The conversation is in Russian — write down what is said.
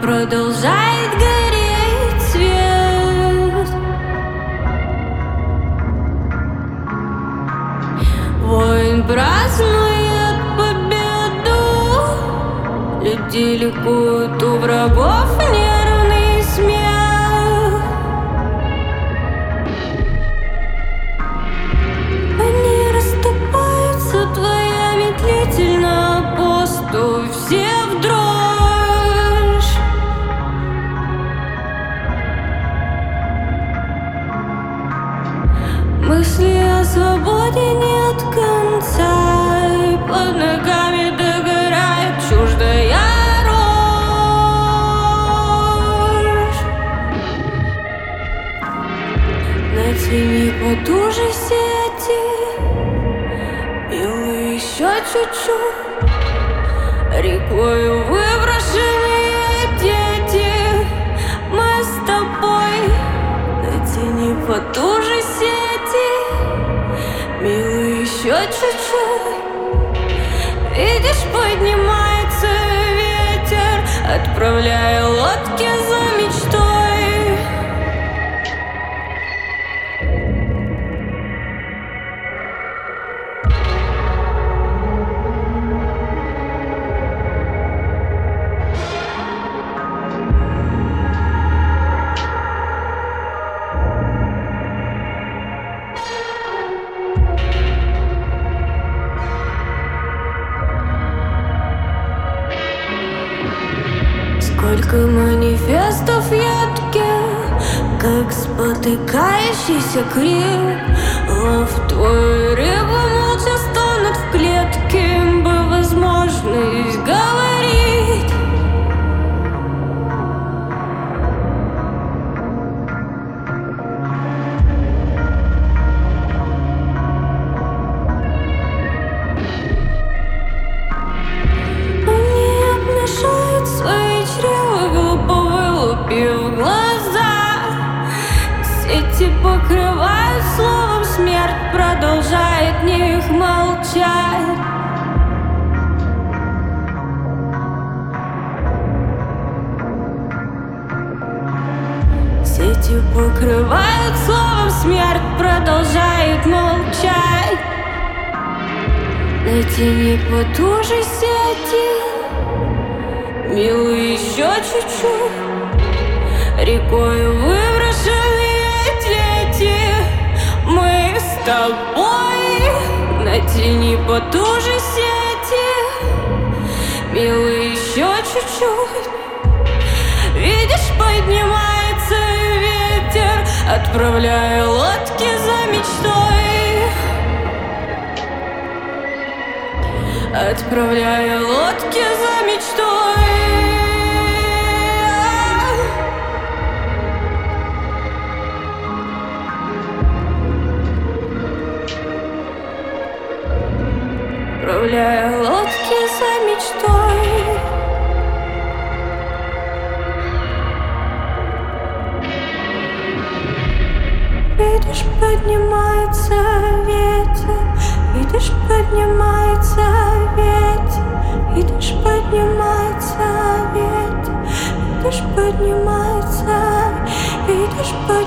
продолжает гореть свет. Воин празднует победу, люди ликуют, у врагов нервный смех. Они расступаются вдвоем медлительно, посту все в дрожь. Мысли о свободе нет конца, и под ногами догорает чуждая рожь. Натяни потуже сети, милый, еще чуть-чуть. Рекою выброшенные дети, мы с тобой. Натяни потуже сети, милый, еще чуть-чуть. Видишь, поднимается ветер, отправляя лодки за мечтой. Сколько манифестов едких, как спотыкающийся крик. Лов твой, рыба молча стонет в клетке, бы возможность говорить. Они обнажают свои чрева, глупо вылупив глаза. Сети покрывают словом смерть, продолжает в них молчать. Сети покрывают словом смерть, продолжает молчать. Натяни потуже сети, милый, еще чуть-чуть. Рекою выброшенные дети, мы с тобой. Натяни потуже сети, милый, еще чуть-чуть. Видишь, поднимается ветер, отправляя лодки за мечтой. Отправляя лодки за мечтой. Отправляя лодки за мечтой. Видишь, поднимается ветер, видишь, поднимается ветер, видишь, поднимается ветер, видишь, поднимается, видишь, поднимается.